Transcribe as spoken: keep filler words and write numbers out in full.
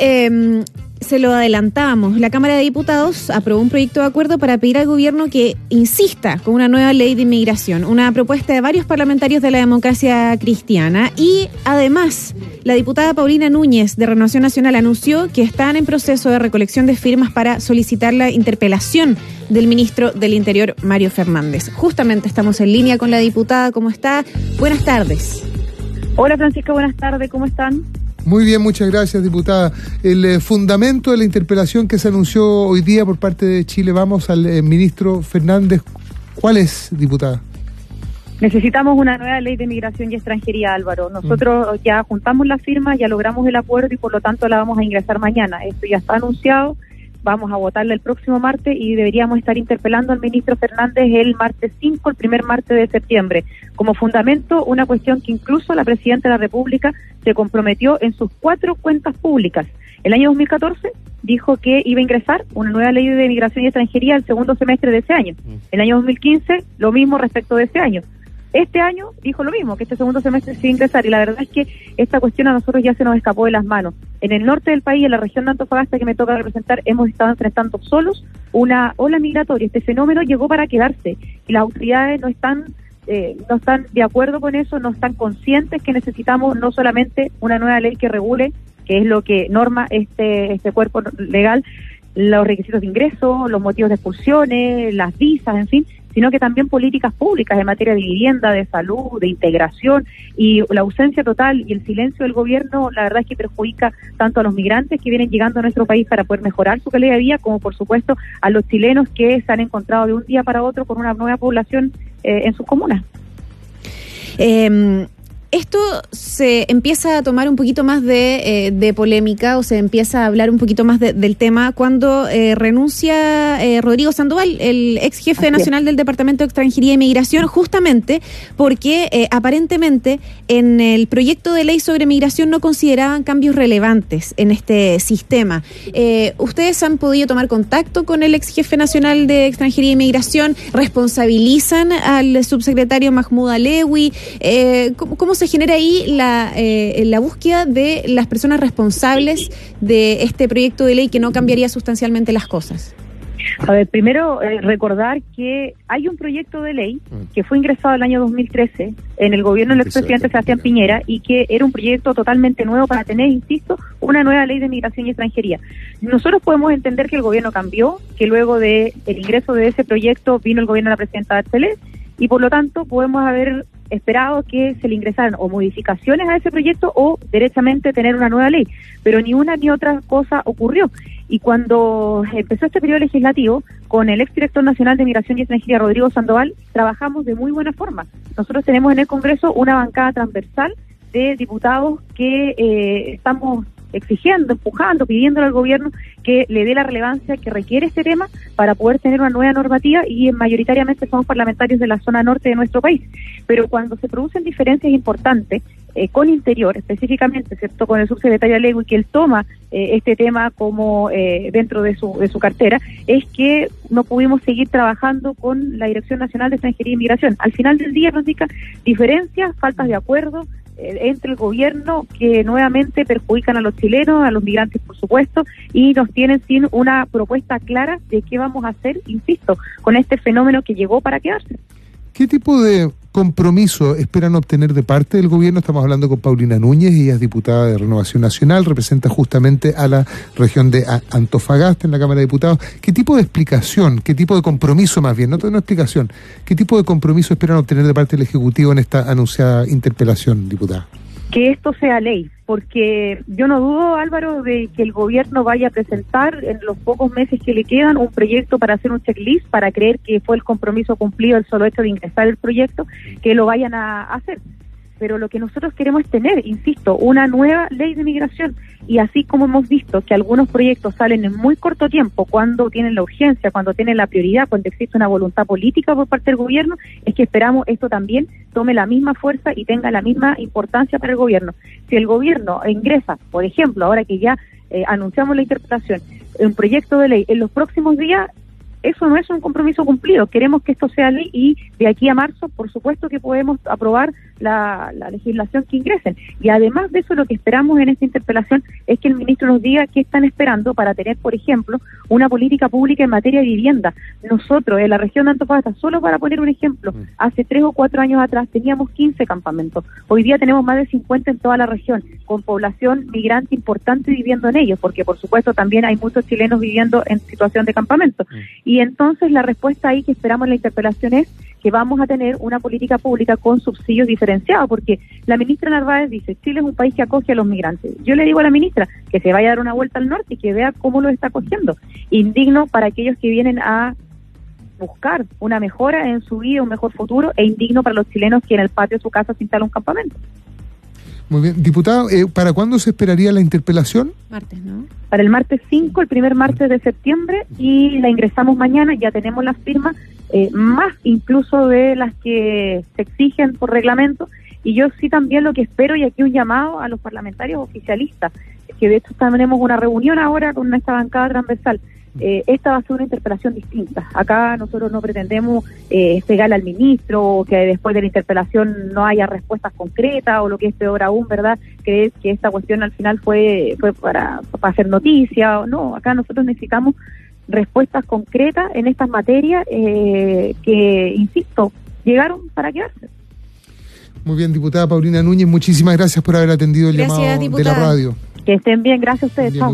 eh, se lo adelantábamos. La Cámara de Diputados aprobó un proyecto de acuerdo para pedir al gobierno que insista con una nueva ley de inmigración, una propuesta de varios parlamentarios de la democracia cristiana. Y además, la diputada Paulina Núñez de Renovación Nacional anunció que están en proceso de recolección de firmas para solicitar la interpelación del ministro del Interior, Mario Fernández. Justamente estamos en línea con la diputada. ¿Cómo está? Buenas tardes. Hola Francisca, buenas tardes. ¿Cómo están? Muy bien, muchas gracias, diputada. El eh, fundamento de la interpelación que se anunció hoy día por parte de Chile Vamos al eh, ministro Fernández, ¿cuál es, diputada? Necesitamos una nueva ley de migración y extranjería, Álvaro. Nosotros mm. ya juntamos las firmas, ya logramos el acuerdo y por lo tanto la vamos a ingresar mañana. Esto ya está anunciado, vamos a votarla el próximo martes y deberíamos estar interpelando al ministro Fernández el martes cinco, el primer martes de septiembre. Como fundamento, una cuestión que incluso la Presidenta de la República se comprometió en sus cuatro cuentas públicas. El año dos mil catorce dijo que iba a ingresar una nueva ley de migración y extranjería el segundo semestre de ese año. El año dos mil quince, lo mismo respecto de ese año. Este año dijo lo mismo, que este segundo semestre se iba a ingresar, y la verdad es que esta cuestión a nosotros ya se nos escapó de las manos. En el norte del país, en la región de Antofagasta que me toca representar, hemos estado enfrentando solos una ola migratoria. Este fenómeno llegó para quedarse y las autoridades no están eh, no están de acuerdo con eso, no están conscientes que necesitamos no solamente una nueva ley que regule, que es lo que norma este este cuerpo legal, los requisitos de ingreso, los motivos de expulsiones, las visas, en fin, sino que también políticas públicas en materia de vivienda, de salud, de integración, y la ausencia total y el silencio del gobierno, la verdad es que perjudica tanto a los migrantes que vienen llegando a nuestro país para poder mejorar su calidad de vida, como por supuesto a los chilenos que se han encontrado de un día para otro con una nueva población eh, en sus comunas. Eh... Esto se empieza a tomar un poquito más de, eh, de polémica, o se empieza a hablar un poquito más de, del tema cuando eh, renuncia eh, Rodrigo Sandoval, el ex jefe Así nacional es. del Departamento de Extranjería y Migración, justamente porque eh, aparentemente en el proyecto de ley sobre migración no consideraban cambios relevantes en este sistema. Eh, ¿Ustedes han podido tomar contacto con el ex jefe nacional de Extranjería y Migración? ¿Responsabilizan al subsecretario Mahmoud Alewi? Eh, ¿cómo, cómo se genera ahí la, eh, la búsqueda de las personas responsables de este proyecto de ley que no cambiaría sustancialmente las cosas? A ver, primero eh, recordar que hay un proyecto de ley que fue ingresado el año dos mil trece en el gobierno del expresidente Sebastián Piñera y que era un proyecto totalmente nuevo para tener, insisto, una nueva ley de migración y extranjería. Nosotros podemos entender que el gobierno cambió, que luego de el ingreso de ese proyecto vino el gobierno de la presidenta Bachelet y por lo tanto podemos haber esperado que se le ingresaran o modificaciones a ese proyecto o derechamente tener una nueva ley, pero ni una ni otra cosa ocurrió. Y cuando empezó este periodo legislativo, con el exdirector nacional de Migración y Extranjería, Rodrigo Sandoval, trabajamos de muy buena forma. Nosotros tenemos en el Congreso una bancada transversal de diputados que eh, estamos exigiendo, empujando, pidiéndole al gobierno que le dé la relevancia que requiere este tema para poder tener una nueva normativa, y mayoritariamente somos parlamentarios de la zona norte de nuestro país. Pero cuando se producen diferencias importantes eh, con Interior, específicamente, ¿cierto?, con el subsecretario Alewi, que él toma eh, este tema como eh, dentro de su, de su cartera, es que no pudimos seguir trabajando con la Dirección Nacional de Extranjería y Migración. Al final del día, Francisca, diferencias, faltas de acuerdo entre el gobierno que nuevamente perjudican a los chilenos, a los migrantes por supuesto, y nos tienen sin una propuesta clara de qué vamos a hacer, insisto, con este fenómeno que llegó para quedarse. ¿Qué tipo de compromiso esperan obtener de parte del gobierno? Estamos hablando con Paulina Núñez, ella es diputada de Renovación Nacional, representa justamente a la región de Antofagasta en la Cámara de Diputados. ¿Qué tipo de explicación, qué tipo de compromiso más bien, no una explicación, qué tipo de compromiso esperan obtener de parte del Ejecutivo en esta anunciada interpelación, diputada? Que esto sea ley, porque yo no dudo, Álvaro, de que el gobierno vaya a presentar en los pocos meses que le quedan un proyecto para hacer un checklist, para creer que fue el compromiso cumplido el solo hecho de ingresar el proyecto, que lo vayan a hacer. Pero lo que nosotros queremos es tener, insisto, una nueva ley de migración, y así como hemos visto que algunos proyectos salen en muy corto tiempo, cuando tienen la urgencia, cuando tienen la prioridad, cuando existe una voluntad política por parte del gobierno, es que esperamos esto también tome la misma fuerza y tenga la misma importancia para el gobierno. Si el gobierno ingresa, por ejemplo, ahora que ya eh, anunciamos la interpretación, un proyecto de ley en los próximos días, eso no es un compromiso cumplido. Queremos que esto sea ley y de aquí a marzo, por supuesto que podemos aprobar la, la legislación que ingresen. Y además de eso, lo que esperamos en esta interpelación es que el ministro nos diga qué están esperando para tener, por ejemplo, una política pública en materia de vivienda. Nosotros, en la región de Antofagasta, solo para poner un ejemplo, hace tres o cuatro años atrás teníamos quince campamentos. Hoy día tenemos más de cincuenta en toda la región, con población migrante importante viviendo en ellos, porque por supuesto también hay muchos chilenos viviendo en situación de campamento. Y entonces la respuesta ahí que esperamos en la interpelación es que vamos a tener una política pública con subsidios diferenciados, porque la ministra Narváez dice, Chile es un país que acoge a los migrantes. Yo le digo a la ministra que se vaya a dar una vuelta al norte y que vea cómo lo está acogiendo. Indigno para aquellos que vienen a buscar una mejora en su vida, un mejor futuro, e indigno para los chilenos que en el patio de su casa se instala un campamento. Muy bien. Diputado, eh, ¿para cuándo se esperaría la interpelación? Martes, ¿no? Para el martes cinco, el primer martes de septiembre, y la ingresamos mañana, ya tenemos las firmas, eh, más incluso de las que se exigen por reglamento, y yo sí también lo que espero, y aquí un llamado a los parlamentarios oficialistas, que de hecho tenemos una reunión ahora con esta bancada transversal. Eh, esta va a ser una interpelación distinta. Acá nosotros no pretendemos eh, pegarle al ministro, o que después de la interpelación no haya respuestas concretas, o lo que es peor aún, ¿verdad? Creer que esta cuestión al final fue fue para, para hacer noticia. No, acá nosotros necesitamos respuestas concretas en estas materias eh, que, insisto, llegaron para quedarse. Muy bien, diputada Paulina Núñez, muchísimas gracias por haber atendido el Gracias, llamado diputada. de la radio. Que estén bien, gracias a ustedes. Bien, Chao.